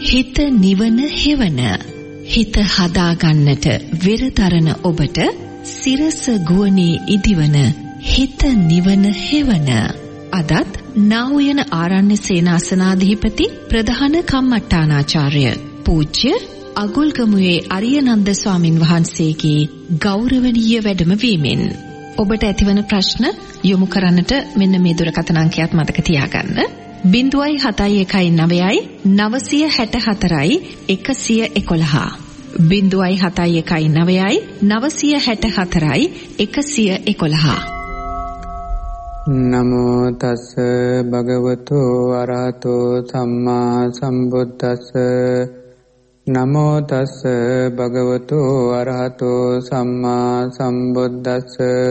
හිත නිවන හෙවන හිත හදාගන්නට වෙරදරන ඔබට සිරස ගුවනේ ඉදිවන හිත නිවන හෙවන අදත් නා වූ ආරණ්‍ය සේනාසනාධිපති ප්‍රධාන කම්මට්ටානාචාර්ය පූජ්‍ය අගුල්ගමුවේ අරියනන්ද ස්වාමින් වහන්සේගේ ගෞරවනීය වැඩමවීමෙන් ඔබට ඇතිවන ප්‍රශ්න යොමු කරන්නට මෙන්න මේ දුරකථන අංකයත් මතක තියාගන්න. 071 964 111 071 964 111. නමෝ තස් භගවතු අරහතෝ සම්මා සම්බුද්දස්ස නමෝ තස් භගවතු අරහතෝ සම්මා සම්බුද්දස්ස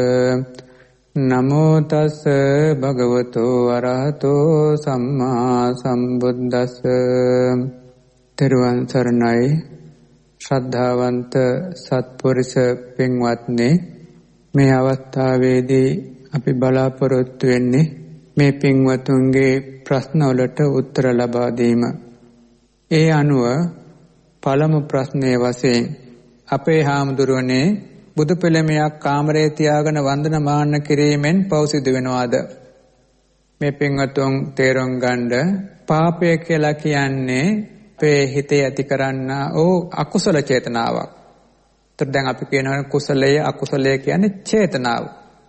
නමෝ තස් භගවතු අරහතෝ සම්මා සම්බුද්දස්ස. තෙරුවන් සරණයි ශ්‍රද්ධාවන්ත සත්පුරුෂ පින්වත්නි, මේ අවස්ථාවේදී අපි බලාපොරොත්තු වෙන්නේ මේ පින්වතුන්ගේ ප්‍රශ්න වලට උත්තර ලබා දීම. ඒ අනුව පළමු ප්‍රශ්නයේ වශයෙන් අපේ හාමුදුරුවනේ බුදු පිළිමයක් කාමරේ තියාගෙන වන්දනමාන කිරීමෙන් පව් සිදු වෙනවාද? මේ පින්වතුන් තේරුම් ගන්න, පාපය කියලා කියන්නේ අපේ හිතේ ඇති කරන්නා ඕ අකුසල චේතනාවක්. ඒත් දැන් අපි කියනවා කුසලය අකුසලය කියන්නේ චේතනාව.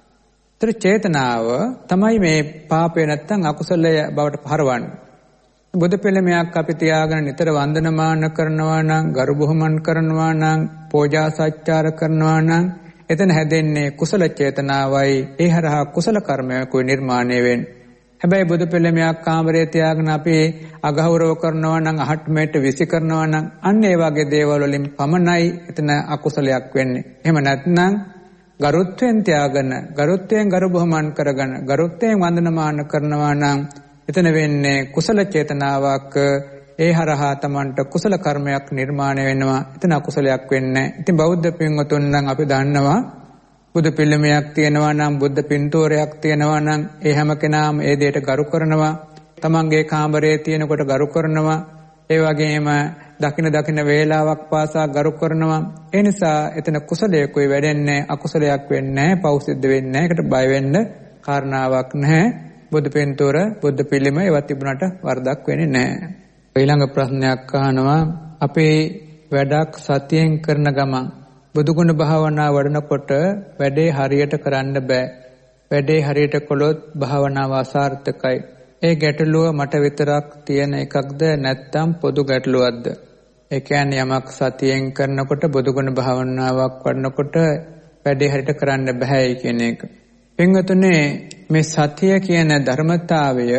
ඒතර චේතනාව තමයි මේ පාපය නැත්තම් අකුසලය බවට පහරවන්නේ. බුදු පිළිමයක් අපි තියාගෙන නිතර වන්දනමාන කරනවා නම්, ගරු බුහුමන් කරනවා නම්, පූජා සත්කාර කරනවා නම් එතන හැදෙන්නේ කුසල චේතනාවයි. ඒ හරහා කුසල කර්මයකුයි නිර්මාණය වෙන්නේ. හැබැයි බුදු පිළිමයක් කාමරේ තියාගෙන අපි අගෞරව කරනවා නම්, අහට්මේට විසි කරනවා නම් අන්න ඒ වගේ දේවල් වලින් පමණයි එතන අකුසලයක් වෙන්නේ. එහෙම නැත්නම් ගරුත්වයෙන් තියාගෙන, ගරුත්වයෙන් ගරු බුහුමන් කරගෙන, ගරුත්වයෙන් වන්දනමාන කරනවා නම් එතන වෙන්නේ කුසල චේතනාවක්. ඒ හරහා තමන්ට කුසල කර්මයක් නිර්මාණය වෙනවා. එතන අකුසලයක් වෙන්නේ. ඉතින් බෞද්ධ පින්වතුන් නම් අපි දන්නවා බුදු පිළිමයක් තියෙනවා නම්, බුද්ධ පින්තූරයක් තියෙනවා නම් ඒ හැම කෙනාම ඒ දෙයට ගරු කරනවා. තමන්ගේ කාමරයේ තියෙනකොට ගරු කරනවා. ඒ වගේම දකින වේලාවක් පාසා ගරු කරනවා. ඒ නිසා එතන කුසලයකුයි වැඩෙන්නේ, අකුසලයක් වෙන්නේ නැහැ, පව් සිද්ධ වෙන්නේ නැහැ. ඒකට බය වෙන්න කාරණාවක් නැහැ. බුදු පින්තූර, බුද්ධ පිළිම ඒවත් තිබුණාට වරදක් වෙන්නේ නැහැ. ඊළඟ ප්‍රශ්නයක් අහනවා, අපේ වැඩක් සතියෙන් කරන ගමන් බුදුගුණ භාවනා වඩනකොට වැඩේ හරියට කරන්න බෑ. වැඩේ හරියට කළොත් භාවනාව අසාර්ථකයි. ඒ ගැටලුව මට විතරක් තියෙන එකක්ද නැත්නම් පොදු ගැටලුවක්ද? ඒ කියන්නේ යමක් සතියෙන් කරනකොට බුදුගුණ භාවනාවක් වඩනකොට වැඩේ හරියට කරන්න බෑයි කියන එක. පින්වතුනේ, මේ සතිය කියන ධර්මතාවය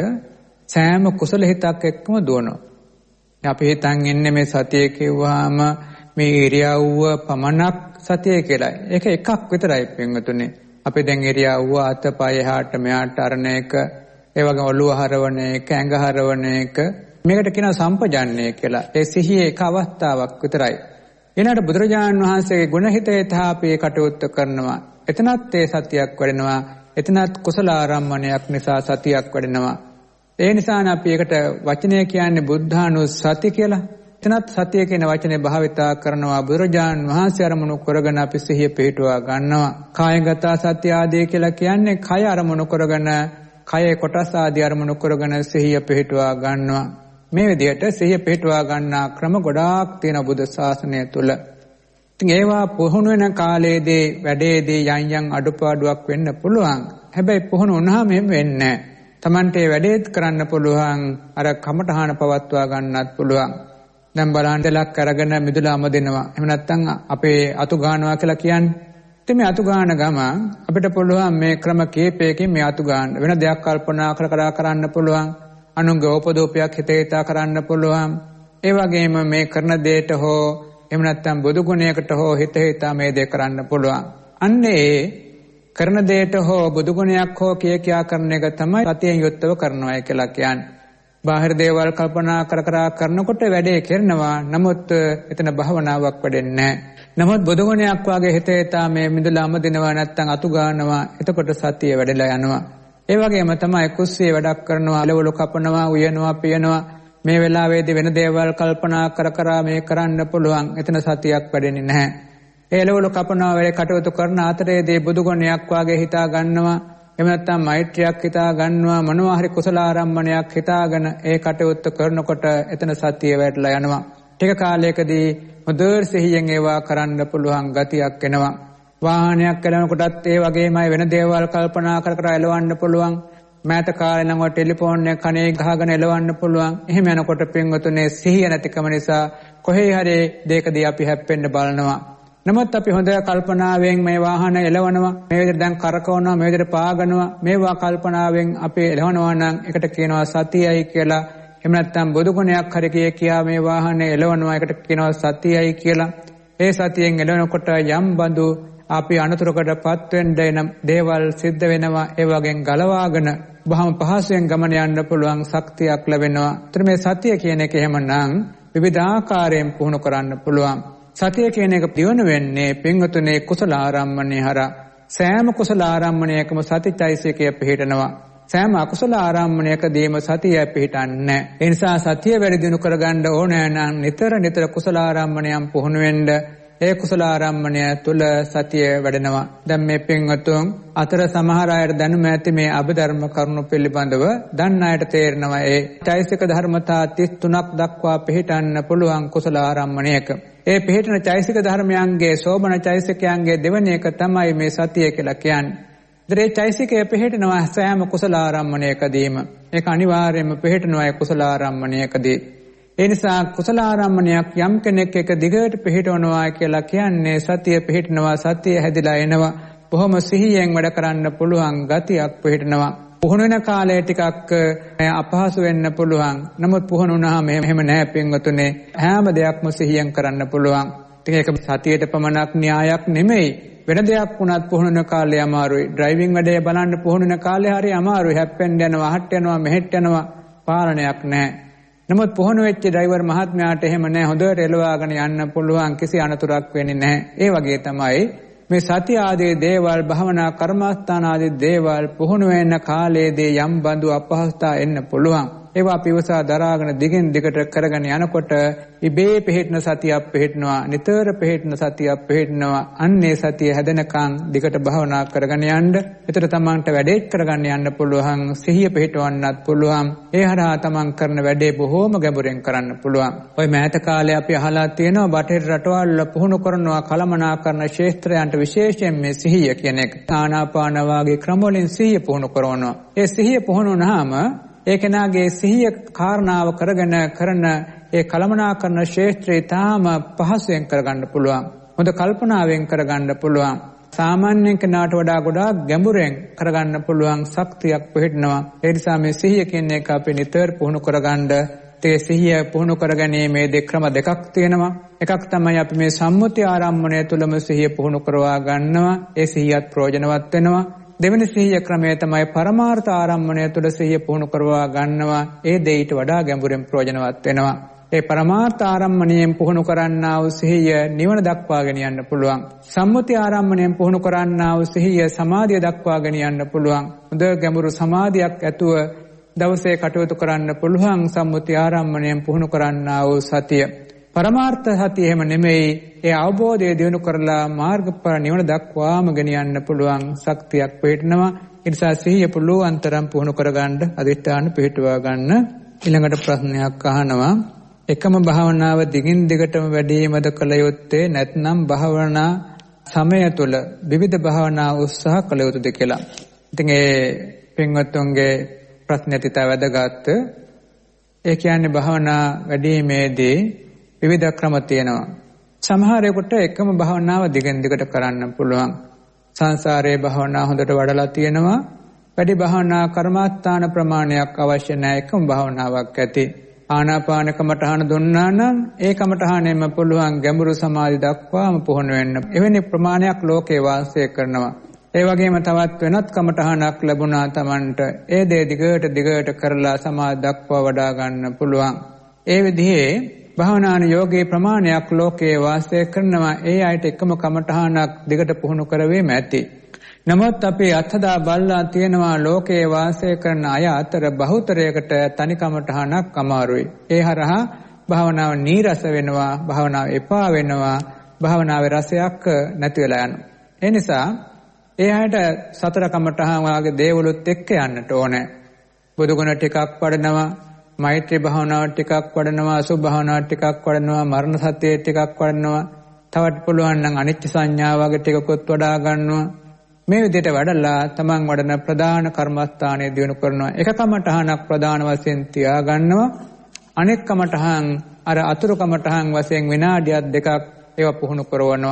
සෑම කුසල හිතක් එක්කම දුවනවා. අපි හිතන් ඉන්නේ මේ සතිය කියුවාම මේ ඉරියව්ව පමණක් සතිය කියලා. ඒක එකක් විතරයි පින්වතුනේ. අපි දැන් ඉරියව්ව අතපය එහාට මෙහාට අරන එක, ඒ වගේම ඔළුව හරවන එක, ඇඟ හරවන එක, මේකට කියනවා සම්පජාන්නේ කියලා. ඒ සිහියේ එක අවස්ථාවක් විතරයි. ඊළඟට බුදුරජාණන් වහන්සේගේ ගුණ හිතේ තාපේ කටයුත්ත කරනවා. එතනත් ඒ සතියක් වැඩෙනවා. එතනත් කුසල ආරම්මණයක් නිසා සතියක් වැඩෙනවා. ඒ නිසානේ අපි ඒකට වචනය කියන්නේ බුද්ධානුස්සති කියලා. එතනත් සතිය කියන වචනේ භාවිතා කරනවා. බුදුරජාණන් වහන්සේ අරමුණු කරගෙන අපි සිහිය පිහිටුවා ගන්නවා. කායගත සත්‍ය ආදී කියලා කියන්නේ කය අරමුණු කරගෙන, කයේ කොටස් ආදී අරමුණු කරගෙන සිහිය පිහිටුවා ගන්නවා. මේ විදිහට සිහිය පිහිටුවා ගන්නා ක්‍රම ගොඩාක් තියෙන බුද්ධ ශාසනය තුල. ඉතින් ඒවා පුහුණු වෙන කාලයේදී වැඩේදී යම් අඩුපාඩුවක් වෙන්න පුළුවන්. හැබැයි පුහුණු වුණාම එහෙම වෙන්නේ නැහැ. Tamante වැඩේත් කරන්න පුළුවන්, අර කමඨහන පවත්වා ගන්නත් පුළුවන්. දැන් බලන්න දෙලක් අරගෙන මිදුලාම දෙනවා. එහෙම නැත්නම් අපේ අතු ගන්නවා කියලා කියන්නේ. ඉතින් මේ අතු ගන්න ගම අපිට පුළුවන් මේ ක්‍රම කීපයකින් මේ අතු ගන්න. වෙන දෙයක් කල්පනා කරන්න පුළුවන්. අනුන්ගේ උපදෝපයක් හිතේ හිතා කරන්න පුළුවන්. ඒ වගේම මේ කරන දෙයට හෝ එහෙම නැත්නම් බුදු ගුණයකට හෝ හිත හිතා මේ දේ කරන්න පුළුවන්. අන්නේ කරන දෙයට හෝ බුදු ගුණයක් හෝ කියා කරන එක තමයි සතියෙන් යුක්තව කරනවා කියලා කියන්නේ. බාහිර දේවල් කල්පනා කරනකොට වැඩේ කරනවා. නමුත් එතන භවනාවක් වැඩෙන්නේ නැහැ. නමුත් බුදු ගුණයක් වාගේ හිත හිතා මේ මිදුලාම දෙනවා නැත්නම් අතු ගන්නවා. එතකොට සතිය වැඩිලා යනවා. ඒ වගේම තමයි කුස්සියේ වැඩක් කරනවා, අලවලු කපනවා, උයනවා, පියනවා, මේ වෙලාවේදී වෙන දේවල් කල්පනා කර මේ කරන්න පුළුවන්. එතන සතියක් වැඩෙන්නේ නැහැ. ඒලවල කපනවා වෙලේ කටයුතු කරන අතරේදී බුදු ගුණයක් වාගේ හිතා ගන්නවා. එහෙම නැත්නම් මෛත්‍රියක් හිතා ගන්නවා. මොනවා හරි කුසල ආරම්මණයක් හිතාගෙන ඒ කටයුත්ත කරනකොට එතන සතිය වැඩිලා යනවා. ටික කාලයකදී හොඳට සිහියෙන් ඒවා කරන්න පුළුවන් ගතියක් එනවා. වාහනයක් එලවනකොටත් ඒ වගේමයි වෙන දේවල් කල්පනා කර එලවන්න පුළුවන්. මෑත කාලේ නම් ටෙලිෆෝන් එක කනේ ගහගෙන එලවන්න පුළුවන්. එහෙම යනකොට පින්වතුනේ සිහිය නැතිකම නිසා කොහේ හරි දෙයකදී අපි හැප්පෙන්න බලනවා. නමුත් අපි හොඳ කල්පනාවෙන් මේ වාහන එලවනවා, මේ විදිහට දැන් කරකවනවා, මේ විදිහට පාගනවා, මේවා කල්පනාවෙන් අපි එලවනවා නම් ඒකට කියනවා සතියයි කියලා. එහෙම නැත්නම් බුදු ගුණයක් හරි කියා මේ වාහනේ එලවනවා, ඒකට කියනවා සතියයි කියලා. ඒ සතියෙන් එලවනකොට යම් බඳු අපි අනතුරකටපත් වෙන්න එන දේවල් සිද්ධ වෙනවා. ඒ වගේන් ගලවාගෙන බොහොම පහසුවෙන් ගමන යන්න පුළුවන් ශක්තියක් ලැබෙනවා. ඒතර මේ සතිය කියන එක එහෙමනම් විවිධාකාරයෙන් පුහුණු කරන්න පුළුවන්. සතිය කියන එක දියුණු වෙන්නේ පින්වතුනේ කුසල ආරම්මණය හරහා. සෑම කුසල ආරම්මණයකම සතිචෛසිකය පිහිටනවා. සෑම අකුසල ආරම්මණයකදීම සතිය පිහිටන්නේ. ඒ නිසා සතිය වැඩි දියුණු කරගන්න ඕනේ නම් නිතර කුසල ආරම්මණයන් පුහුණු වෙන්න. ඒ කුසල ආරම්මණය තුල සතිය වැඩෙනවා. දැන් මේ පින්වතුන් අතර සමහර අයට දැනුම ඇති මේ අභිධර්ම කරුණු පිළිබඳව දන්න අයට තේරෙනවා ඒ චෛසික ධර්මතා 33ක් දක්වා පිළිටන්න පුළුවන් කුසල ආරම්මණයක. ඒ පිළිටන චෛසික ධර්මයන්ගේ සෝබන චෛසිකයන්ගේ දෙවෙනි එක තමයි මේ සතිය කියලා කියන්නේ. ඒ චෛසිකය පිළිටනවා සෑම කුසල ආරම්මණයකදීම. ඒක අනිවාර්යයෙන්ම පිළිටනවා ඒ කුසල ආරම්මණයකදී. ඒ නිසා කුසල ආරම්මණයක් යම් කෙනෙක් එක දිගට පිළිටවනවා කියලා කියන්නේ සතිය පිළිටනවා, සතිය හැදිලා එනවා, බොහොම සිහියෙන් වැඩ කරන්න පුළුවන් ගතියක් පිළිටනවා. පුහුණු වෙන කාලය ටිකක් අපහසු වෙන්න පුළුවන්. නමුත් පුහුණු වුණාම එහෙම නැහැ පින්වතුනේ. හැම දෙයක්ම සිහියෙන් කරන්න පුළුවන්. ඉතින් ඒක සතියේට පමණක් න්‍යායක් නෙමෙයි. වෙන දෙයක් වුණත් පුහුණු වෙන කාලේ අමාරුයි. ඩ්‍රයිවිං වැඩේ බලන්න පුහුණු වෙන කාලේ හරි අමාරුයි. හැප්පෙන්න යනවා, අහට යනවා, මෙහෙට යනවා, පාලනයක් නැහැ. නමුත් පුහුණු වෙච්ච ඩ්‍රයිවර් මහත්මයාට එහෙම නැහැ. හොඳට එලවාගෙන යන්න පුළුවන්, කිසි අනතුරක් වෙන්නේ නැහැ. ඒ වගේ තමයි මේ සති ආදී දේවල්, භවනා කර්මස්ථාන ආදී දේවල් පුහුණු වෙන කාලයේදී යම් බඳු අපහසුතා එන්න පුළුවන්. ඒවා පිවසා දරාගෙන දිගින් දිගට කරගෙන යනකොට ඉබේ පිහිටන සතියක් පිහිටනවා, නිතර පිහිටන සතියක් පිහිටනවා. අන්නේ සතිය හැදෙනකන් දිගට භවනා කරගෙන යන්න. ඒතර තමන්ට වැඩේ කරගන්න යන්න පුළුවන්, සිහිය පිහිටවන්නත් පුළුවන්. ඒ හරහා තමන් කරන වැඩේ බොහෝම ගැඹුරෙන් කරන්න පුළුවන්. ඔය මෑත කාලේ අපි අහලා තියෙනවා බටහිර රටවල් පුහුණු කරනවා කලමනාකරන ක්ෂේත්‍රයන්ට විශේෂයෙන් මේ සිහිය කියන එක. ආනාපාන වාගේ ක්‍රම වලින් සිහිය පුහුණු කරනවා. ඒ සිහිය පුහුණු වුණාම ඒ කෙනාගේ සිහිය කාරණාව කරගෙන කරන ඒ කලමනාකරන ක්ෂේත්‍රය තාම පහසුවෙන් කරගන්න පුළුවන්. හොඳ කල්පනාවෙන් කරගන්න පුළුවන්. සාමාන්‍ය කෙනාට වඩා ගොඩාක් ගැඹුරෙන් කරගන්න පුළුවන් ශක්තියක් පිහිටනවා. ඒ නිසා මේ සිහිය කියන එක අපි නිතර පුහුණු කරගන්න. ඒ සිහිය පුහුණු කරගැනීමේ ක්‍රම දෙකක් තියෙනවා. එකක් තමයි අපි මේ සම්මුති ආරම්මණය තුලම සිහිය පුහුණු කරවා ගන්නවා. ඒ සිහියත් ප්‍රයෝජනවත් වෙනවා. දෙවෙනි සිහිය ක්‍රමය තමයි පරමාර්ථ ආරම්මණය තුළ සිහිය පුහුණු කරවා ගන්නවා. ඒ දෙයට වඩා ගැඹුරෙන් ප්‍රයෝජනවත් වෙනවා. ඒ පරමාර්ථ ආරම්මණයෙන් පුහුණු කරන්නා වූ සිහිය නිවන දක්වා ගෙනියන්න පුළුවන්. සම්මුති ආරම්මණයෙන් පුහුණු කරන්නා වූ සිහිය සමාධිය දක්වා ගෙනියන්න පුළුවන්. හොඳ ගැඹුරු සමාධියක් ඇතුව දවසේ කටයුතු කරන්න පුළුවන් සම්මුති ආරම්මණයෙන් පුහුණු කරන්නා වූ සතිය. පරමාර්ථ සතිය එහෙම නෙමෙයි. ඒ අවබෝධය දිනු කරලා මාර්ගඵල නිවන දක්වාම ගෙනියන්න පුළුවන් ශක්තියක් පිටනවා. ඒ නිසා සිහිය පුළුවන් තරම් පුහුණු කරගන්න අධිෂ්ඨාන පිටවා ගන්න. ඊළඟට ප්‍රශ්නයක් අහනවා. එකම භාවනාව දිගින් දිගටම වැඩිමද කළ යුත්තේ නැත්නම් භාවනා සමය තුළ විවිධ භාවනා උත්සාහ කළ යුතුද කියලා. ඉතින් ඒ පින්වත්තුන්ගේ ප්‍රශ්නය තිතා වැදගත්. ඒ කියන්නේ භාවනා වැඩිීමේදී විවිධ ක්‍රම තියෙනවා. සමහරෙකුට එකම භාවනාව දිගින් දිගට කරන්න පුළුවන්. සංසාරයේ භාවනා හොඳට වඩලා තියෙනවා. වැඩි භාවනා කර්මස්ථාන ප්‍රමාණයක් අවශ්‍ය නැහැ. එකම භාවනාවක් ඇති. ආනාපාන කමඨහන දුන්නා නම් ඒ කමඨහනෙම පුළුවන් ගැඹුරු සමාධි දක්වාම පුහුණු වෙන්න. එවැනි ප්‍රමාණයක් ලෝකේ වාසය කරනවා. ඒ වගේම තවත් වෙනත් කමඨහනක් ලැබුණා Tamanට. ඒ දේ දිගට කරලා සමාධි දක්වා වඩා ගන්න පුළුවන්. ඒ විදිහේ භාවනාන යෝගී ප්‍රමාණයක් ලෝකේ වාසය කරනවා. ඒ අයට එකම කමඨහනක් දිගට පුහුණු කරවීම ඇති. නමුත් අපි අත්හදා බලලා තියෙනවා ලෝකේ වාසය කරන අය අතර බහුතරයකට තනිකමටහනක් අමාරුයි. ඒ හරහා භාවනාව නීරස වෙනවා, භාවනාව එපා වෙනවා, භාවනාවේ රසයක් නැති වෙලා යනවා. ඒ නිසා ඒ අයට සතර කමඨහන් වාගේ දේවලුත් එක්ක යන්නට ඕනේ. බුදුගුණ ටිකක් වඩනවා, මෛත්‍රී භාවනාව ටිකක් වඩනවා, අසුභ භාවනාව ටිකක් වඩනවා, මරණ සතිය ටිකක් වඩනවා. තවත් පුළුවන් නම් අනිච්ච සංඥා වගේ ටිකකුත් වඩා ගන්නවා. මේ විදිහට වඩලා තමන් වඩන ප්‍රධාන කර්මස්ථානයේ දියුණු කරනවා. එක කමඨහනක් ප්‍රධාන වශයෙන් තියා ගන්නවා. අනෙක් කමඨහන් අර අතුරු කමඨහන් වශයෙන් විනාඩියක් දෙකක් ඒවා පුහුණු කරවනවා.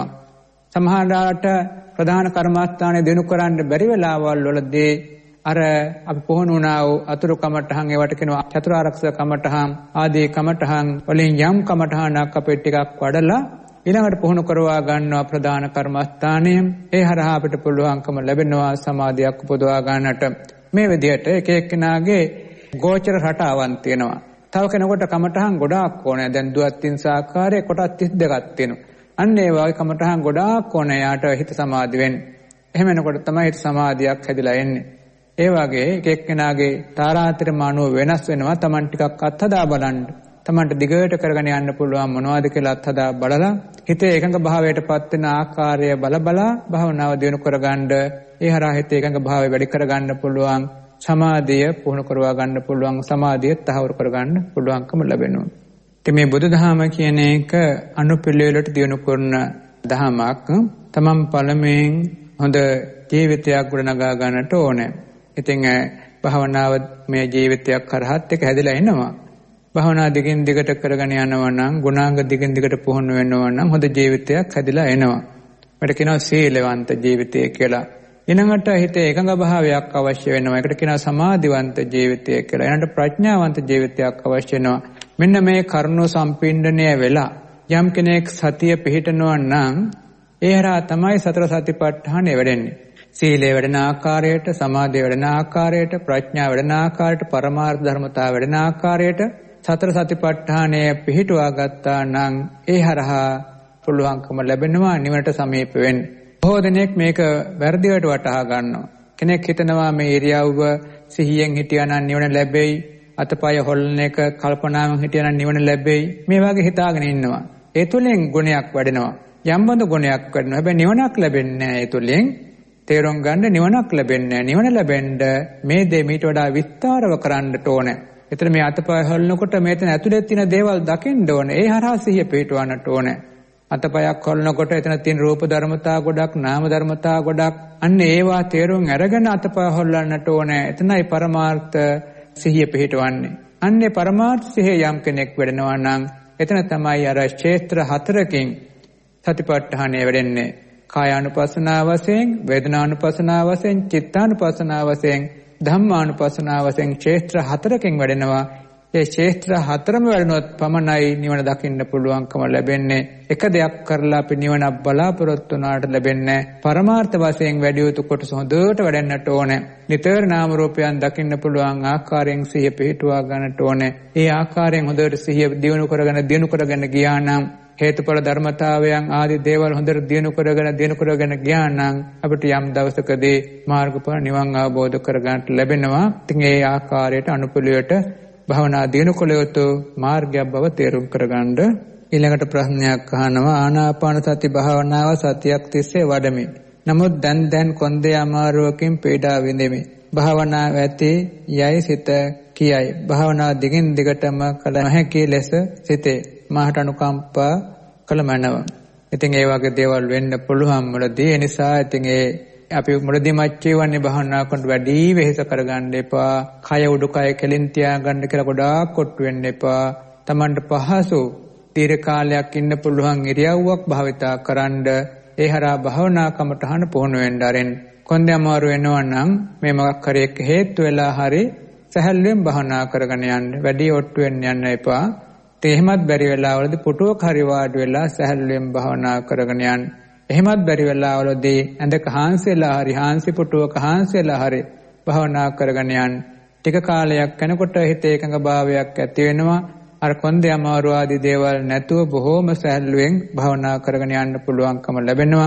සමහරවිට ප්‍රධාන කර්මස්ථානයේ දිනු කරන්න බැරි වෙලාවල් වලදී අර අපි පුහුණු වුණා වූ අතුරු කමඨහන් ඒවට කියනවා චතුරාර්යක කමඨහන් ආදී කමඨහන් වලින් යම් කමඨහනක් අපේ ටිකක් වඩලා ඊළඟට පුහුණු කරවා ගන්නවා ප්‍රධාන කර්මස්ථානයේ. ඒ හරහා අපිට පුළුවන්කම ලැබෙනවා සමාධියක් උපදවා ගන්නට. මේ විදිහට එක එක්කෙනාගේ ගෝචර රටාවන් තියෙනවා. තව කෙනෙකුට කමඨහන් ගොඩාක් ඕනේ. දැන් දුවත්ින් සාකාරයේ කොටස් 32ක් තියෙනවා. අන්න ඒ වගේ කමඨහන් ගොඩාක් ඕනේ යාට හිත සමාධි වෙන්න. එහෙම වෙනකොට තමයි හිත සමාධියක් හැදිලා එන්නේ. ඒ වගේ එක එක්කෙනාගේ තාරාතිරම අනුව වෙනස් වෙනවා. Taman ටිකක් අත්හදා බලන්න. Tamanට දිගට කරගෙන යන්න පුළුවන් මොනවද කියලා අත්හදා බලලා හිතේ එකඟ භාවයටපත් වෙන ආකාරය බල භාවනාව දියුණු කරගන්න. ඒ හරහා හිතේ එකඟ භාවය වැඩි කරගන්න පුළුවන්. සමාධිය පුහුණු කරවා ගන්න පුළුවන්. සමාධිය තහවුරු කරගන්න පුළුවන්කම ලැබෙනවා. මේ බුදුදහම කියන එක අනුපිළිවෙලට දියුණු කරන දහමක්. තමන් පළමුවෙන් හොඳ ජීවිතයක් ගොඩනගා ගන්නට ඕනේ. ඉතින් භාවනාව මේ ජීවිතයක් කරහත් එක හැදලා එනවා. භාවනා දිගින් දිගට කරගෙන යනවා නම්, ගුණාංග දිගින් දිගට පුහුණු වෙනවා නම් හොඳ ජීවිතයක් හැදලා එනවා. ඒකට කියනවා සීලවන්ත ජීවිතය කියලා. ඊළඟට හිතේ එකඟ භාවයක් අවශ්‍ය වෙනවා. ඒකට කියනවා සමාධිවන්ත ජීවිතය කියලා. ඊළඟට ප්‍රඥාවන්ත ජීවිතයක් අවශ්‍ය වෙනවා. මෙන්න මේ කරුණු සම්පින්ඩණය වෙලා යම් කෙනෙක් සතිය පිහිටනවා නම් ඒ හරහා තමයි සතර සතිපට්ඨානය වැඩෙන්නේ. සීලය වැඩෙන ආකාරයට, සමාධිය වැඩෙන ආකාරයට, ප්‍රඥාව වැඩෙන ආකාරයට, පරමාර්ථ ධර්මතාව වැඩෙන ආකාරයට සතර සතිපට්ඨානය පිහිටුවා ගත්තා නම් ඒ හරහා පුළුවන්කම ලැබෙනවා නිවනට සමීප වෙන්න. බොහෝ දෙනෙක් මේක වැරදිවට වටහා ගන්නවා. කෙනෙක් හිතනවා මේ ඉරියව්ව සිහියෙන් හිටියා නම් නිවන ලැබෙයි, අතපය හොල්ලන එක කල්පනාවෙන් හිටියා නම් නිවන ලැබෙයි. මේ වගේ හිතාගෙන ඉන්නවා. ඒ තුලින් ගුණයක් වැඩෙනවා. යම්බඳ ගුණයක් වැඩෙනවා. හැබැයි නිවනක් ලැබෙන්නේ නැහැ. ඒ තුලින් තේරුම් ගන්න නිවනක් ලැබෙන්නේ නැහැ. නිවන ලැබෙන්න මේ දේ මීට වඩා විස්තරව කරන්නට ඕනේ. එතන මේ අතපය හොල්නකොට මේතන ඇතුලේ තියෙන දේවල් දකින්න ඕනේ. ඒ හරහා සිහිය පිටවන්නට ඕනේ. අතපයක් හොල්නකොට එතන තියෙන රූප ධර්මතා ගොඩක්, නාම ධර්මතා ගොඩක්. අන්න ඒවා තේරුම් අරගෙන අතපය හොල්ලන්නට ඕනේ. එතනයි පරමාර්ථ සිහිය පිටවන්නේ. අන්නේ පරමාර්ථ සිහිය යම් කෙනෙක් වැඩෙනවා නම් එතන තමයි අර ක්ෂේත්‍ර හතරකින් සතිපට්ඨානය වැඩෙන්නේ. කායානුපස්සනාව වශයෙන්, වේදනානුපස්සනාව වශයෙන්, චිත්තානුපස්සනාව වශයෙන්, ධම්මානුපස්සනාව වශයෙන් ක්ෂේත්‍ර හතරකින් වැඩෙනවා. ඒ ක්ෂේත්‍ර හතරම වැඩනොත් පමණයි නිවන දකින්න පුළුවන්කම ලැබෙන්නේ. එක දෙයක් කරලා අපි නිවනක් බලාපොරොත්තු වුණාට ලැබෙන්නේ පරමාර්ථ වශයෙන් වැඩි යුතු කොටස හොඳට වැඩෙන්නට ඕනේ. නිතර නාම රූපයන් දකින්න පුළුවන් ආකාරයෙන් සිහිය පිහිටුවා ගන්නට ඕනේ. ඒ ආකාරයෙන් හොඳට සිහිය දියුණු කරගෙන ගියා නම් හේතුඵල ධර්මතාවයන් ආදී දේවල් හොඳට දියුණු කරගෙන ගියා නම් අපිට යම් දවසකදී මාර්ගඵල නිවන් අවබෝධ කරගන්නට ලැබෙනවා. ඉතින් ඒ ආකාරයට අනුපිළිවෙලට භවනා දිනු කළ යුතු මාර්ගයක් බව තේරුම් කරගන්න. ඊළඟට ප්‍රශ්නයක් අහනවා, ආනාපාන සති භාවනාව සතියක් තිස්සේ වඩමි. නමුත් දැන් කොන්දේ අමාරුවකින් පීඩා විඳෙමි. භාවනාව ඇති යයි සිත කියයි. භාවනාව දිගින් දිගටම කළ හැකි ලෙස සිතේ. මාහට අනුකම්පා කළ මැනව. ඉතින් ඒ වගේ දේවල් වෙන්න පුළුවන් මුලදී. ඒ නිසා ඉතින් අපි මුලදී මච්චේවන්නේ භාවනා කරනකොට වැඩි වෙහෙස කරගන්න එපා. කය උඩුකය කෙලින් තියාගන්න කියලා ගොඩාක් කොට්ටු වෙන්න එපා. Tamanට පහසු දීර්ඝ කාලයක් ඉන්න පුළුවන් ඉරියව්වක් භාවිතා කරන්න. ඒ හරහා භාවනා කමටහන පුහුණු වෙන්න ආරෙන්. කොන්දේ අමාරු වෙනවා නම් මේ මොකක් හරි එක හේතු වෙලා හරි සැහැල්ලුවෙන් භාවනා කරගෙන යන්න. වැඩි ඔට්ටු වෙන්න යන්න එපා. එහෙමත් බැරි වෙලාවලදී පුටුවක හරි වාඩි වෙලා සැහැල්ලුවෙන් භාවනා කරගෙන යන්න. එහෙමත් බැරි වෙලාවලදී ඇඳක හාන්සිලා හරි හාන්සි පුටුවක හාන්සිලා හරි භාවනා කරගෙන යන්න. ටික කාලයක් යනකොට හිතේ එකඟ භාවයක් ඇති වෙනවා. අර කොන්දේ අමාරු ආදී දේවල් නැතුව බොහෝම සැහැල්ලුවෙන් භාවනා කරගෙන යන්න පුළුවන්කම ලැබෙනවා.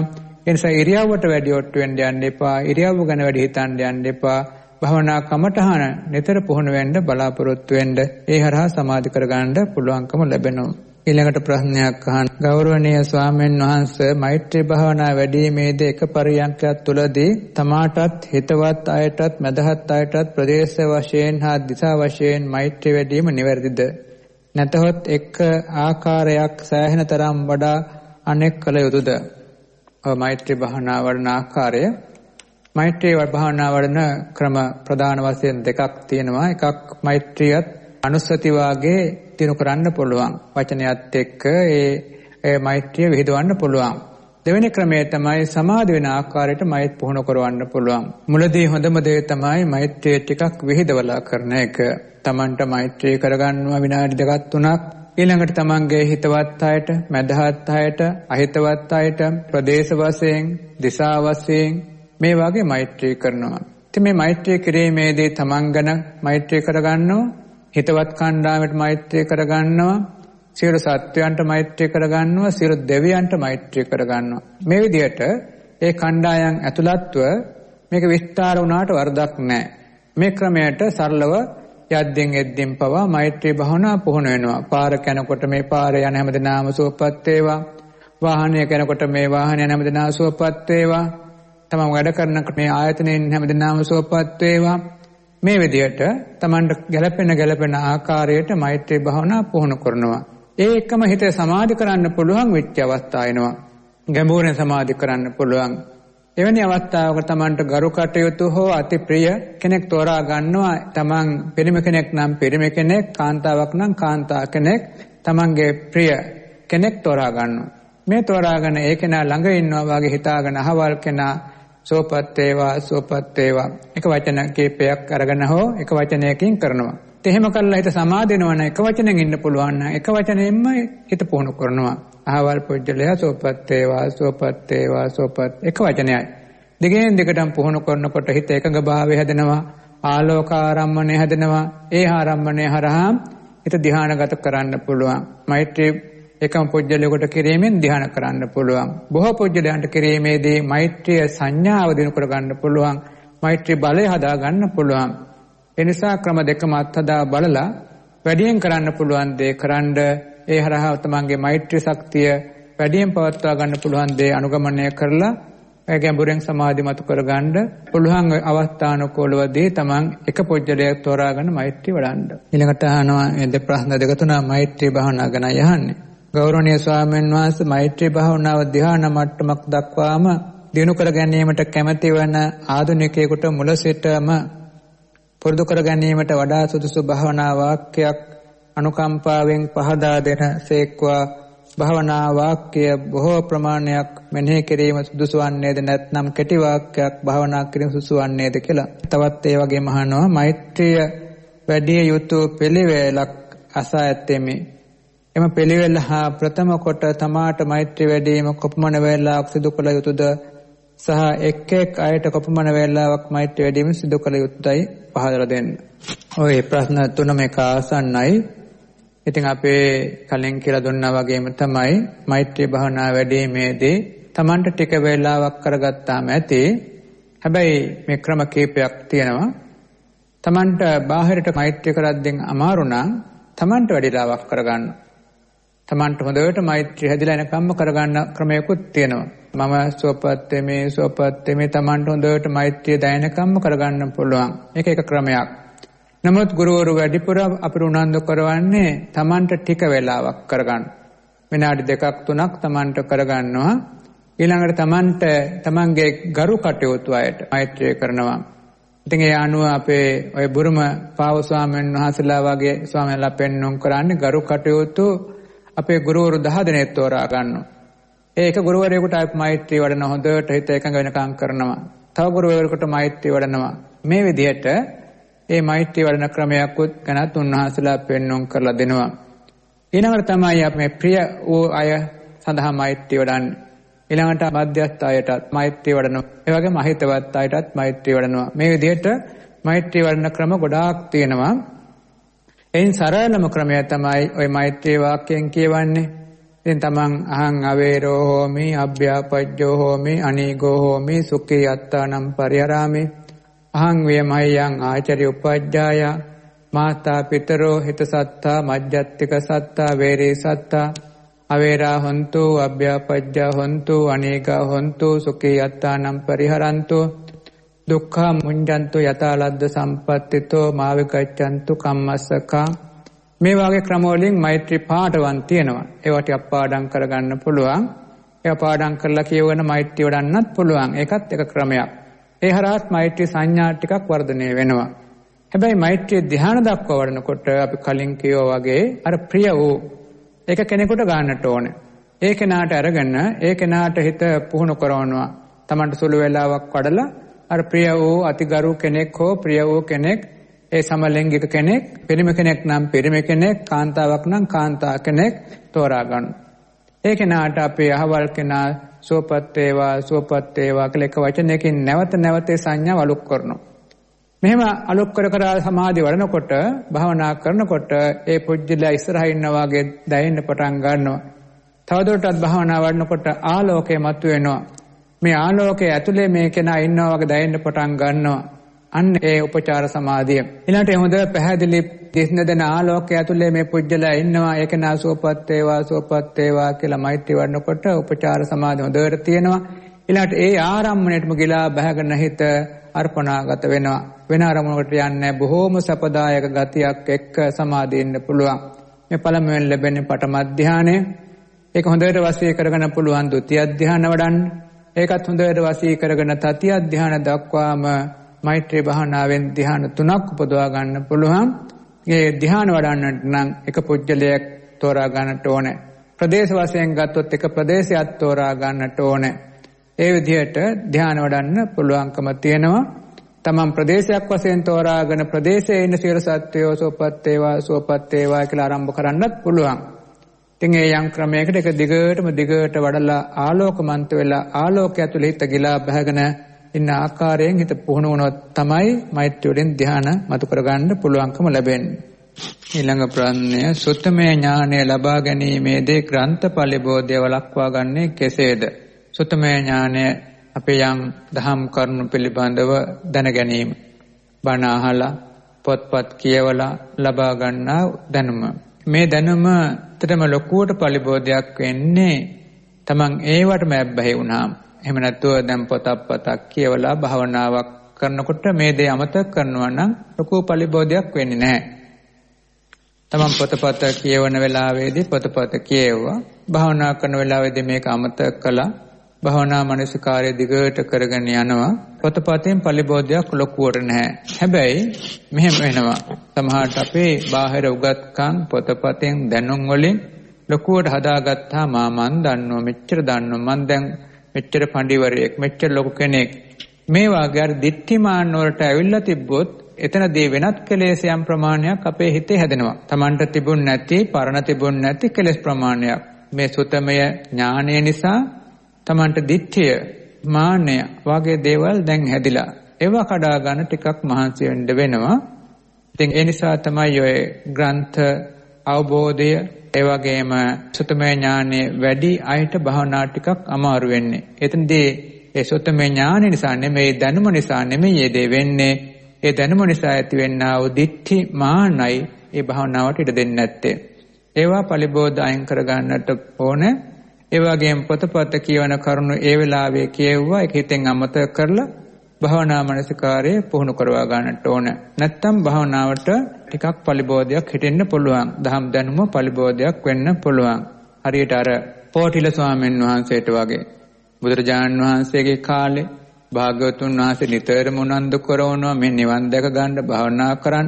ඒ නිසා ඉරියව්වට වැඩි ඔට්ටු වෙන්න යන්න එපා. ඉරියව්ව ගැන වැඩි හිතන්න යන්න එපා. භවනා කමඨහන නිතර පුහුණු වෙන්න බලාපොරොත්තු වෙන්න. ඒ හරහා සමාධි කරගන්න පුළුවන්කම ලැබෙනවා. ඊළඟට ප්‍රශ්නයක් අහන්න. ගෞරවනීය ස්වාමීන් වහන්සේ මෛත්‍රී භාවනා වැඩිීමේදී එක පරියන්කයක් තුලදී තමාටත් හිතවත් අයටත් මදහත් අයටත් ප්‍රදේශ වශයෙන් හා දිශා වශයෙන් මෛත්‍රී වැඩිම නිවැරදිද? නැතහොත් එක් ආකාරයක් සෑහෙන තරම් වඩා අනෙක් කළ යුතුද? මෛත්‍රී භාවනා වඩන ආකාරය මෛත්‍රී භාවනා වඩන ක්‍රම ප්‍රධාන වශයෙන් දෙකක් තියෙනවා. එකක් මෛත්‍රියත් අනුස්සති වාගේ දිනු කරන්න පුළුවන්. වචනයත් එක්ක ඒ මෛත්‍රිය විහිදවන්න පුළුවන්. දෙවෙනි ක්‍රමය තමයි සමාධි වෙන ආකාරයට මෛත්‍රී පුහුණු කරවන්න පුළුවන්. මුලදී හොඳම දේ තමයි මෛත්‍රිය ටිකක් විහිදවලා කරන එක. Tamanට මෛත්‍රී කරගන්නවා විනාඩි දෙකක් තුනක්. ඊළඟට තමන්ගේ හිතවත් අයට, මැදහත් අයට, අහිතවත් අයට ප්‍රදේශ වශයෙන්, දිශා වශයෙන් මේ වගේ මෛත්‍රී කරනවා. ඉතින් මේ මෛත්‍රී කිරීමේදී තමන් ගැන මෛත්‍රී කරගන්නවා, හිතවත් කණ්ඩායමට මෛත්‍රී කරගන්නවා, සියලු සත්වයන්ට මෛත්‍රී කරගන්නවා, සියලු දෙවියන්ට මෛත්‍රී කරගන්නවා. මේ විදිහට ඒ කණ්ඩායම් ඇතුළත්ව මේක විස්තර වුණාට වරදක් නැහැ. මේ ක්‍රමයට සරලව යද්දෙන් එද්දෙන් පවා මෛත්‍රී භාවනා පුහුණු වෙනවා. පාර යනකොට මේ පාරේ යන හැමදෙනාම සුවපත් වේවා. වාහනය යනකොට මේ වාහනය යන හැමදෙනාම සුවපත් වේවා. තමන් වැඩ කරනකොට මේ ආයතනයෙන් හැමදෙනාම සුවපත් වේවා. මේ විදිහට තමන්ට ගැළපෙන ආකාරයට මෛත්‍රී භාවනා පුහුණු කරනවා. ඒ එක්කම හිත සමාධි කරන්න පුළුවන් වෙච්ච අවස්ථා එනවා. ගැඹුරින් සමාධි කරන්න පුළුවන්. එවැනි අවස්ථාවක තමන්ට ගරු කටයුතු හෝ අති ප්‍රිය කෙනෙක් තෝරා ගන්නවා. තමන් පිරිමි කෙනෙක් නම් පිරිමි කෙනෙක්, කාන්තාවක් නම් කාන්තා කෙනෙක්, තමන්ගේ ප්‍රිය කෙනෙක් තෝරා ගන්නවා. මේ තෝරාගෙන ඒ කෙනා ළඟ ඉන්නවා වගේ හිතාගෙන අහවල් කෙනා සෝපත් වේවා එක වචන කීපයක් අරගෙන හෝ එක වචනයකින් කරනවා. එහෙම කළා හිත සමාදිනවා නම් එක වචනෙන් ඉන්න පුළුවන් නම් එක වචනයෙන්ම හිත පුහුණු කරනවා. අහවල් පුජ්‍යලයා සෝපත් වේවා එක වචනයයි. දිගින් දිගටම පුහුණු කරනකොට හිත එකඟ භාවය හැදෙනවා, ආලෝකාරම්මණය හැදෙනවා. ඒ ආරම්මණය හරහා හිත ධ්‍යානගත කරන්න පුළුවන්. මෛත්‍රී එකම පුජ්‍යලයකට කිරීමෙන් ධ්‍යාන කරන්න පුළුවන්. බොහෝ පුජ්‍යලයන්ට කිරීමේදී මෛත්‍රිය සංඥාව දිනු කර ගන්න පුළුවන්. මෛත්‍රී බලය හදා ගන්න පුළුවන්. ඒ නිසා ක්‍රම දෙකම අත්හදා බලලා වැඩියෙන් කරන්න පුළුවන් දේ කරන්න, ඒ හරහා තමන්ගේ මෛත්‍රී ශක්තිය වැඩියෙන් පවත්වා ගන්න පුළුවන් දේ අනුගමනය කරලා ගැඹුරෙන් සමාධිමත් කරගන්න පුළුවන් අවස්ථානුකූලවදී තමන් එක පුජ්‍යලයක් තෝරාගෙන මෛත්‍රී වඩන්න. ඊළඟට අහනවා මේ ප්‍රශ්න දෙක තුන මෛත්‍රී භාවනා ගැන යහන්නේ. ගෞරවනීය ස්වාමීන් වහන්සේ මෛත්‍රී භාවනාව ධ්‍යාන මට්ටමක් දක්වාම දිනු කර ගැනීමට කැමැති වන ආධුනිකයෙකුට මුල සිටම පුරුදු කර ගැනීමට වඩා සුදුසු භාවනා වාක්‍යයක් අනුකම්පාවෙන් පහදා දෙන සේක්වා. භාවනා වාක්‍ය බොහෝ ප්‍රමාණයක් මෙනෙහි කිරීම සුදුසු වන්නේද නැත්නම් කෙටි වාක්‍යයක් භාවනා කිරීම සුදුසු වන්නේද කියලා. තවත් ඒ වගේම අහනවා මෛත්‍රිය වැඩි යුතු පිළිවෙලක් අසා ඇතෙමි. එම පිළිවෙල හා ප්‍රථම කොට තමාට මෛත්‍රී වැඩිම කොපමණ වේලාවක් සිදු කළ යුතුද සහ එක් එක් අයට කොපමණ වේලාවක් මෛත්‍රී වැඩිම සිදු කළ යුතුයි පහදලා දෙන්න. ඔය ප්‍රශ්න තුනම එක ආසන්නයි. ඉතින් අපේ කලින් කියලා දුන්නා වගේම තමයි මෛත්‍රී භාවනා වැඩිීමේදී Tamanට ටික වේලාවක් කරගත්තාම ඇති. හැබැයි මේ ක්‍රම කීපයක් තියෙනවා. Tamanට බාහිරට මෛත්‍රී කරද්දී අමාරු නම් Tamanට වැඩිලාවක් කරගන්න. Tamanට හොඳට මෛත්‍රී හැදිලා එනකම්ම කරගන්න ක්‍රමයකුත් තියෙනවා. මම සුවපත් වෙමේ Tamanට හොඳට මෛත්‍රිය දැනෙනකම්ම කරගන්න පුළුවන්. ඒක එක ක්‍රමයක්. නමුත් ගුරුවරු වැඩිපුර අපිට උනන්දු කරවන්නේ Tamanට ටික වෙලාවක් කරගන්න. විනාඩි 2ක් 3ක් Tamanට කරගන්නවා. ඊළඟට Tamanට Tamanගේ ගරු කටයුතු අයට මෛත්‍රිය කරනවා. ඉතින් ඒ අනුව අපේ ඔය බුරුම පාව ස්වාමීන් වහන්සේලා වගේ ස්වාමීන්ලා පෙන්වුම් කරන්නේ ගරු කටයුතු අපේ ගුරුවරු 10 දෙනෙක් තෝරා ගන්නවා. ඒක ගුරුවරයෙකුට අපි මෛත්‍රී වඩන හොඳට හිත එකඟ වෙනකම් කරනවා. තව ගුරුවරයෙකුට මෛත්‍රී වඩනවා. මේ විදිහට මේ මෛත්‍රී වඩන ක්‍රමයක්වත් ගැනත් උන්වහන්සේලා පෙන්වුම් කරලා දෙනවා. ඊළඟට තමයි අපි මේ ප්‍රිය වූ අය සඳහා මෛත්‍රී වඩන්නේ. ඊළඟට මධ්‍යස්ථ අයටත් මෛත්‍රී වඩනවා. ඒ වගේම අහිතවත් අයටත් මෛත්‍රී වඩනවා. මේ විදිහට මෛත්‍රී වඩන ක්‍රම ගොඩාක් තියෙනවා. එයින් සරලම ක්‍රමය තමයි ওই මෛත්‍රී වාක්‍යයෙන් කියවන්නේ. ඉතින් තමන් අහං අවේරෝ හෝමි අභ්‍යාපජ්ජෝ හෝමි අනීගෝ හෝමි සුඛී යත්තානම් පරිහරාමි අහං වේමයං ආචාර්ය උපජ්ජාය මාතා පිතරෝ හිත සත්තා මජ්ජත්තික සත්තා වේරේ සත්තා අවේරා හොන්තු අභ්‍යාපජ්ජා හොන්තු අනේකා හොන්තු සුඛී යත්තානම් පරිහරන්තු දුක්ඛා මුඤ්ජන්තු යතාලද්ද සම්පත්තිතෝ මාවිකච්ඡන්තු කම්මස්සකා මේ වගේ ක්‍රම වලින් මෛත්‍රී පාඩවන් තියෙනවා ඒවට අප්පාඩම් කරගන්න පුළුවන් ඒවා පාඩම් කරලා කියවන මෛත්‍රී වඩන්නත් පුළුවන් ඒකත් එක ක්‍රමයක් ඒ හරහත් මෛත්‍රී සංඥා ටිකක් වර්ධනය වෙනවා හැබැයි මෛත්‍රී ධ්‍යාන දක්වා වඩනකොට අපි කලින් කියවා වගේ අර ප්‍රිය වූ ඒක කෙනෙකුට ගන්නට ඕනේ. ඒ කෙනාට අරගෙන ඒ කෙනාට හිත පුහුණු කරවනවා. Tamanට සුළු වේලාවක් වඩලා අර ප්‍රිය වූ අතිගරු කෙනෙක් හෝ ප්‍රිය වූ කෙනෙක් ඒ සමලෙංගික කෙනෙක්, පිරිමි කෙනෙක් නම් පිරිමි කෙනෙක්, කාන්තාවක් නම් කාන්තා කෙනෙක් තෝරා ගන්න. ඒ කෙනාට අපේ අහවල් කෙනා සුවපත් වේවා කියලා එක වචනයකින් නැවත නැවත සංඥා වලුක් කරනවා. මෙහෙම අලුත් කර කර සමාධි වඩනකොට භාවනා කරනකොට ඒ පුජ්‍යලා ඉස්සරහා ඉන්නා වගේ දැනෙන්න පටන් ගන්නවා. තවදුරටත් භාවනා වඩනකොට ආලෝකය මතුවෙනවා. මේ ආලෝකයේ ඇතුලේ මේ කෙනා ඉන්නා වගේ දැනෙන්න පටන් ගන්නවා. අන්න ඒ උපචාර සමාධිය. ඊළඟට හොඳ පැහැදිලි දිස්න දෙන ආලෝකයේ ඇතුලේ මේ පුජ්‍යලා ඉන්නවා. ඒක නා සුවපත් වේවා කියලා මෛත්‍රී වඩනකොට උපචාර සමාධිය හොඳට තියෙනවා. ඊළඟට ඒ ආරම්මණයටම ගිලා බහගෙන හිත අර්පණාගත වෙනවා. වෙන අරමුණකට යන්නේ බොහෝම සපදායක ගතියක් එක්ක සමාධියෙන්න පුළුවන්. මේ පළමුවෙන් ලැබෙන පඨම ධානය. ඒක හොඳට වාසිය කරගෙන පුළුවන් ဒုတိ ය ධානය වඩන්න. ඒකත් හොඳට වාසිය කරගෙන තතිය ධානය දක්වාම මෛත්‍රී භාවනාවෙන් ධානය 3ක් උපදවා ගන්න පුළුවන්. මේ ධානය වඩන්නට නම් එක පුජ්‍යලයක් තෝරා ගන්නට ඕනේ. ප්‍රදේශ වශයෙන් ගත්තොත් එක ප්‍රදේශයක් තෝරා ගන්නට ඕනේ. ඒ විදිහට ධානය වඩන්න පුළුවන්කම තියෙනවා. තමන් ප්‍රදේශයක් වශයෙන් තෝරාගෙන ප්‍රදේශයේ ඉන්න සියලු සත්වයෝ සුවපත් වේවා කියලා ආරම්භ කරන්නත් පුළුවන්. ඉතින් ඒ යම් ක්‍රමයකට එක දිගට වඩලා ආලෝකමන්ත වෙලා ආලෝකය ඇතුළේ හිත ගිලා බහගෙන ඉන්න ආකාරයෙන් හිත පුහුණු වුණොත් තමයි මෛත්‍රී වලින් ධාන මතු කරගන්න පුළුවන්කම ලැබෙන්නේ. ඊළඟ ප්‍රශ්නය සුත්තමේ ඥානය ලබා ගැනීමේදී ග්‍රන්ථ පරිබෝධය වළක්වා ගන්නේ කෙසේද? සුත්තමේ ඥානය අපේ යම් දහම් කරුණු පිළිබඳව දැන ගැනීම. බණ අහලා පොත්පත් කියවලා ලබා ගන්නා දැනුම. මේ දැනුම ඇත්තටම ලොකුවට පරිබෝධයක් වෙන්නේ තමන් ඒවටම ඇබ්බැහි වුණාම. එහෙම නැත්නම් දැන් පොතක් කියවලා භාවනාවක් කරනකොට මේ දේ අමතක කරනවා නම් ලොකු පරිබෝධයක් වෙන්නේ නැහැ. තමන් පොතපත කියවන වෙලාවේදී පොතපත කියවුවා. භාවනා කරන වෙලාවේදී මේක අමතක කළා. භාවනා මනසිකාරය දිගට කරගෙන යනවා. පොතපතෙන් පරිබෝධයක් ලොකුවට නැහැ. හැබැයි මෙහෙම වෙනවා. සමහරට අපේ බාහිර උගත්කම් පොතපතෙන් දැනුම් වලින් ලොකුවට හදාගත්තා මන් දන්නවා මෙච්චර දන්නවා මන් දැන් මෙච්චර පඬිවරයෙක් මෙච්චර ලොකු කෙනෙක් මේ වාගේ අර දිට්ඨිමාන වලට ඇවිල්ලා තිබ්බොත් එතනදී වෙනත් කෙලෙස්යන් ප්‍රමාණයක් අපේ හිතේ හැදෙනවා. Tamanට තිබුණ නැති පරණ තිබුණ නැති කෙලෙස් ප්‍රමාණයක් මේ සුතමය ඥානය නිසා Tamanට දිට්ඨිය මාන්නය වගේ දේවල් දැන් හැදිලා ඒවා කඩා ගන්න ටිකක් මහන්සි වෙන්න වෙනවා. ඉතින් ඒ නිසා තමයි ඔය ග්‍රන්ථ අවබෝධය ඒ වගේම සුතමය ඥානෙ වැඩි අයට භාවනා ටිකක් අමාරු වෙන්නේ. එතනදී ඒ සුතමය ඥානෙ නිසා නෙමෙයි දැනුම නිසා නෙමෙයි මේ දේ වෙන්නේ. ඒ දැනුම නිසා ඇතිවෙනා වූ දිට්ඨි මානයි ඒ භාවනාවට ඉඩ දෙන්නේ නැත්තේ. ඒවා පරිබෝධ අයින් කර ගන්නට ඕනේ. ඒ වගේම පොතපත කියවන කරුණු ඒ වෙලාවේ කියවුවා ඒක හිතෙන් අමතක කරලා භාවනා මනසිකාරයේ පුහුණු කරවා ගන්නට ඕන. නැත්තම් භාවනාවට ටිකක් පරිබෝධයක් හිටෙන්න පුළුවන්. දහම් දැනුම පරිබෝධයක් වෙන්න පුළුවන්. හරියට අර පොටිල ස්වාමීන් වහන්සේට වගේ බුදුරජාණන් වහන්සේගේ කාලේ භාග්‍යවතුන් වහන්සේ නිතරම උනන්දු කරනවා මේ නිවන් දැක ගන්න භාවනා කරන්න.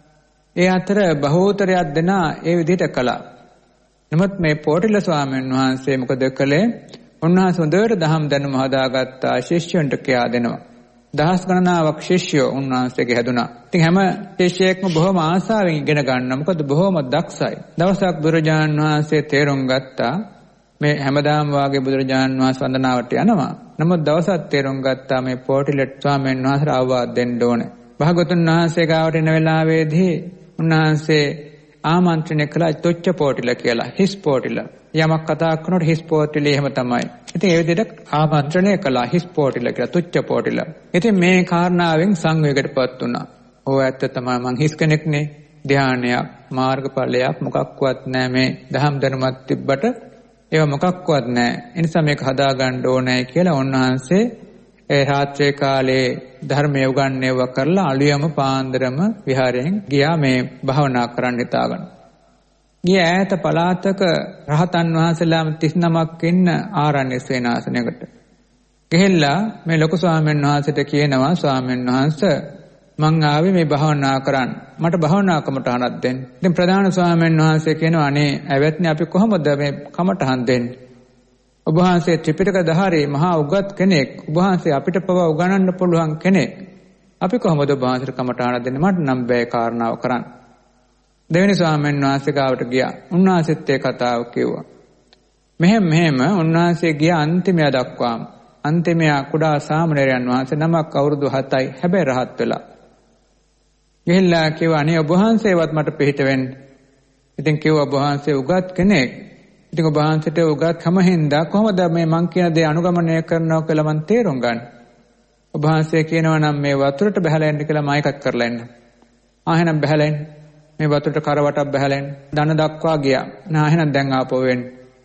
ඒ අතර බහුතරයක් දෙනා ඒ විදිහට කළා. නමුත් මේ පොටිල ස්වාමීන් වහන්සේ මොකද කළේ? උන්වහන්සේ හොඳට දහම් දැනුම හදාගත්තා ශිෂ්‍යයන්ට කියා දෙනවා. දහස් ගණනාවක් ශිෂ්‍යයෝ උන්වහන්සේගේ හැදුනා. ඉතින් හැම ශිෂ්‍යයෙක්ම බොහොම ආසාවෙන් ඉගෙන ගන්නවා. මොකද බොහොම දක්ෂයි. දවසක් බුදුරජාණන් වහන්සේ තේරුම් ගත්තා මේ හැමදාම වාගේ බුදුරජාණන් වහන්සේ වන්දනාවට යනවා. නමුත් දවසක් තේරුම් ගත්තා මේ පොටිල ස්වාමීන් වහන්සේට අවවාද දෙන්න ඕනේ. භාගතුන් වහන්සේ ගාවට එන වෙලාවේදී උන්වහන්සේ ආමන්ත්‍රණය කළා තුච්ච පොටිල කියලා. හිස් පොටිල. යමක් කතා කරනකොට හිස් පොටිල එහෙම තමයි. ඉතින් ඒ විදිහට ආමන්ත්‍රණය කළා හිස් පොටිල කියලා තුච්ච පොටිල. ඉතින් මේ කාරණාවෙන් සංවේගයටපත් වුණා. ඕ ඇත්ත තමයි මං හිස් කෙනෙක්නේ. ධානයක් මාර්ගඵලයක් මොකක්වත් නැහැ මේ දහම් දැනුමක් තිබ්බට ඒව මොකක්වත් නැහැ. ඒ නිසා මේක හදා ගන්න ඕනේ කියලා උන්වහන්සේ ඒ රාත්‍රී කාලේ ධර්මය උගන්වව කරලා අලුයම පාන්දරම විහාරයෙන් ගියා මේ භාවනා කරන්න හිතාගෙන. ගිය ඈත පළාතක රහතන් වහන්සේලාම 39ක් ඉන්න ආරණ්‍ය සේනාසනයකට. ගිහිල්ලා මේ ලොකු ස්වාමීන් වහන්සේට කියනවා ස්වාමීන් වහන්සේ මං ආවේ මේ භාවනා කරන්න. මට භාවනා කමටහනක් දෙන්න. ඉතින් ප්‍රධාන ස්වාමීන් වහන්සේ කියනවා අනේ ඇවැත්නි අපි කොහොමද මේ කමටහන් දෙන්නේ? ඔබ වහන්සේ ත්‍රිපිටක ධාරී මහා උගත් කෙනෙක්. ඔබ වහන්සේ අපිට පවා උගන්වන්න පුළුවන් කෙනෙක්. අපි කොහොමද ඔබ වහන්සේට කමටහන දෙන්නේ? මට නම් බෑ කාරණාව කරන්න. දෙවෙනි ස්වාමීන් වහන්සේ ගාවට ගියා. උන්වහන්සේත් ඒ කතාව කිව්වා. මෙහෙම උන්වහන්සේ ගියා අන්තිමය දක්වාම. අන්තිමය කුඩා සාමණේරයන් වහන්සේ නමක් අවුරුදු 7යි. හැබැයි රහත් වෙලා. ගිහිල්ලා කිව්වා අනේ ඔබ වහන්සේවත් මට පිටිට වෙන්න. ඉතින් කිව්වා ඔබ වහන්සේ උගත් කෙනෙක්. ඉතින් ඔබ වහන්සේට උගත්කම හින්දා කොහොමද මේ මං කියන දේ අනුගමනය කරනවා කියලා මං තේරුම් ගන්න. ඔබ වහන්සේ කියනවා නම් මේ වතුරට බහලා එන්න කියලා මයිකත් කරලා එන්න. ආහෙනම් බහලා එන්න. මේ වතුරට කරවටක් බහලා එන්න. දන දක්වා ගියා. ආහෙනම් දැන් ආපහු එන්න.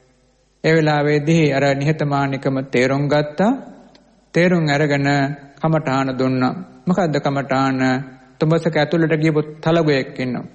ඒ වෙලාවේදී අර නිහතමානීකම තේරුම් ගත්තා. තේරුම් අරගෙන කමඨාන දුන්නා. මොකද්ද කමඨාන? තුඹසක ඇතුළට ගියපු තලගොයෙක් ඉන්නවා.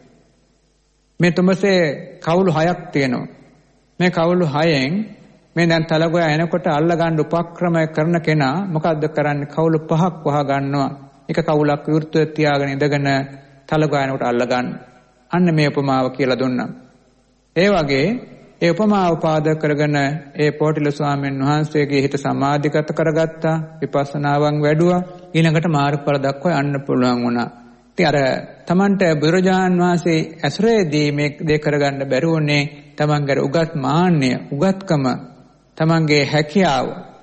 මේ තුඹසේ කවුළු 6ක් තියෙනවා. මේ කවුළු 6න් මේ දැන් තලගොය එනකොට අල්ල ගන්න උපක්‍රමය කරන කෙනා මොකද්ද කරන්නේ? කවුළු 5ක් වහ ගන්නවා. එක කවුලක් විවෘතව තියාගෙන ඉඳගෙන තලගොය එනකොට අල්ල ගන්න. අන්න මේ උපමාව කියලා දුන්නා. ඒ වගේ ඒ උපමාව පාදක කරගෙන ඒ පොටිල ස්වාමීන් වහන්සේගේ හිත සමාධිගත කරගත්තා. විපස්සනාවන් වැඩුවා. ඊළඟට මාර්ගඵල දක්වා යන්න පුළුවන් වුණා. ඉතින් අර Tamanට බුදුරජාන් වහන්සේ ඇසුරේදී මේ දේ කරගන්න බැරුවනේ තමන්ගේ උගත් මාන්නය උගත්කම තමන්ගේ හැකියාව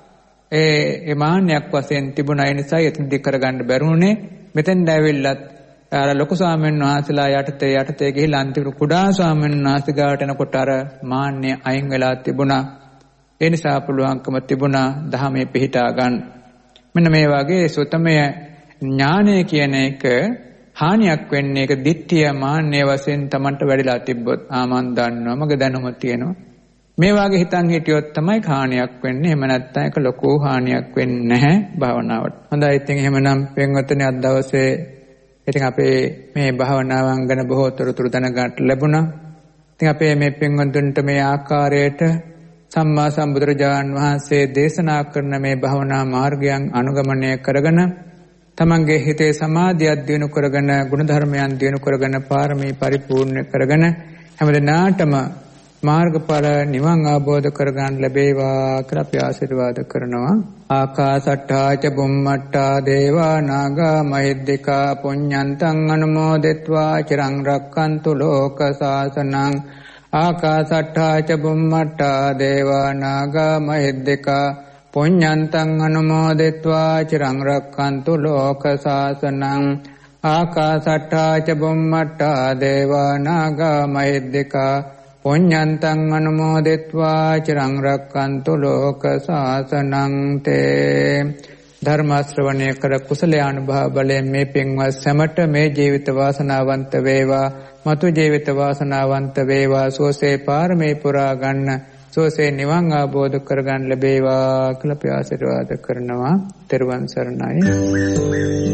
ඒ මාන්නයක් වශයෙන් තිබුණා. ඒ නිසා එතනදී කරගන්න බැරුණේ. මෙතෙන්ද ඇවිල්ලත් අර ලොකු ස්වාමීන් වහන්සේලා යටතේ ගිහිල්ලා අන්තිම කුඩා ස්වාමීන් වහන්සේ ගාවට එනකොට අර මාන්නය අයින් වෙලා තිබුණා. ඒ නිසා පුළුවන්කම තිබුණා ධහමේ පිහිටා ගන්න. මෙන්න මේ වගේ සුතමය ඥානය කියන එක හානියක් වෙන්නේ ඒක දිට්ඨිය මාන්නය වශයෙන් Tamanට වැඩිලා තිබ්බොත් මන් දන්නවා මගේ දැනුම තියෙනවා මේ වාගේ හිතන් හිටියොත් තමයි හානියක් වෙන්නේ. එහෙම නැත්නම් ඒක ලොකු හානියක් වෙන්නේ නැහැ භාවනාවට. හොඳයි ඉතින් එහෙමනම් වෙන්වතුනි අද දවසේ ඉතින් අපේ මේ භාවනාවන් ගැන බොහෝ තොරතුරු දැනගන්න ලැබුණා. ඉතින් අපේ මේ වෙන්වතුන්ට මේ ආකාරයට සම්මා සම්බුදුරජාණන් වහන්සේ දේශනා කරන මේ භාවනා මාර්ගයන් අනුගමනය කරගෙන තමන්ගේ හිතේ සමාධියක් දිනු කරගෙන ගුණධර්මයන් දිනු කරගෙන පාරමී පරිපූර්ණ කරගෙන හැමදෙනාටම මාර්ගඵල නිවන් අවබෝධ කරගන්න ලැබේවා කියලා අපි ආශිර්වාද කරනවා. ආකාසට්ටා ච බුම්මට්ටා දේවා නාග මහිද්దికා පුඤ්ඤන්තං අනුමෝදිත्वा චිරං රක්칸තු ලෝක සාසනං. ආකාසට්ටා ච බුම්මට්ටා දේවා නාග මහිද්దికා පුඤ්ඤන්තං අනුමෝදිත्वा චිරං රක්칸තු ලෝක සාසනං. ආකාසට්ටා ච බුම්මට්ටා දේවා නාග මහිද්దికා පුඤ්ඤන්තං අනුමෝදිත्वा චිරං රක්칸තු ලෝක සාසනං. තේ ධර්ම ශ්‍රවණය කර කුසලයානුභව බලයෙන් මේ පින්වත් සැමට මේ ජීවිත වාසනාවන්ත වේවා. මතු ජීවිත වාසනාවන්ත වේවා. සෝසේ පාරමී පුරා ගන්න සෝසේ නිවන් අවබෝධ කරගන්න ලැබේවා කියලා ආශිර්වාද කරනවා. ත්වන් සරණයි.